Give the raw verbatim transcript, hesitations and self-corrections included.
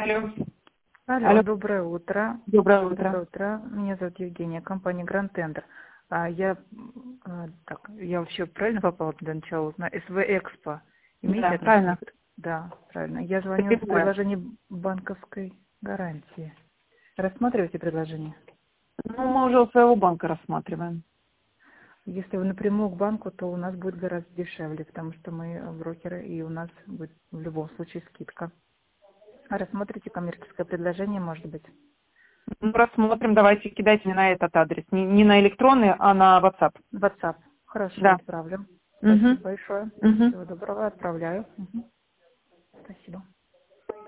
Алло. Алло, Алло. доброе утро. Доброе утро. Доброе утро. Меня зовут Евгения, компания Grand Tender. А я, а, так, я вообще правильно попала для начала на эс вэ Экспо? Имеете Да, отношение? правильно. Да, правильно. Я звоню с Питное. предложением банковской гарантии. Рассматриваете предложение? Ну, мы уже у своего банка рассматриваем. Если вы напрямую к банку, то у нас будет гораздо дешевле, потому что мы брокеры, и у нас будет в любом случае скидка. А рассмотрите коммерческое предложение, может быть? Ну, рассмотрим, давайте кидайте мне на этот адрес. Не, не на электронный, а на WhatsApp. WhatsApp. Хорошо, Да. отправлю. Угу. Спасибо большое. Угу. Всего доброго, отправляю. Мгм. Спасибо.